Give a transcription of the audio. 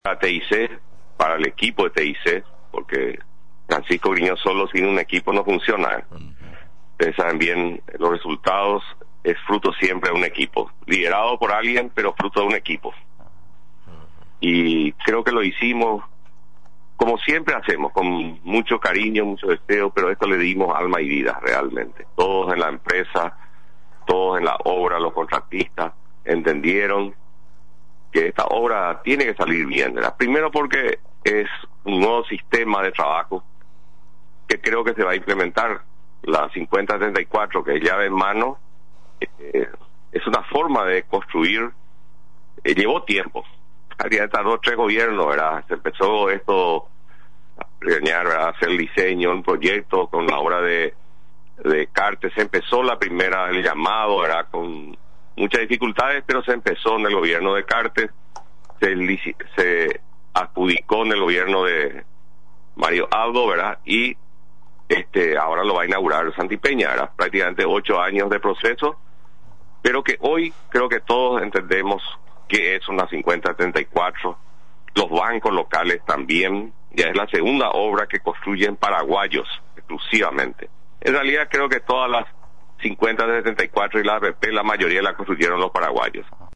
para TIC, para el equipo de TIC, porque Francisco Griñó solo sin un equipo no funciona. Ustedes saben bien, los resultados es fruto siempre de un equipo, liderado por alguien, pero fruto de un equipo. Y creo que lo hicimos como siempre hacemos, con mucho cariño, mucho deseo, pero esto le dimos alma y vida realmente. Todos en la empresa, todos en la obra, los contratistas, entendieron que esta obra tiene que salir bien, ¿verdad? Primero porque es un nuevo sistema de trabajo que creo que se va a implementar, la 50-34, que es llave en mano. Es una forma de construir, llevó tiempo. Había tardó 3 gobiernos, ¿verdad? Se empezó esto a planear, ¿verdad? Hacer el diseño, un proyecto con la obra de Cartes. Se empezó la primera, el llamado, ¿verdad? Con muchas dificultades, pero se empezó en el gobierno de Cartes, se adjudicó en el gobierno de Mario Aldo, ¿verdad? Y ahora lo va a inaugurar Santipeña, ¿verdad? Prácticamente 8 años de proceso, pero que hoy creo que todos entendemos que es una 50-34, los bancos locales también, ya es la segunda obra que construyen paraguayos exclusivamente. En realidad creo que todas las 50-74 y la APP, la mayoría la construyeron los paraguayos.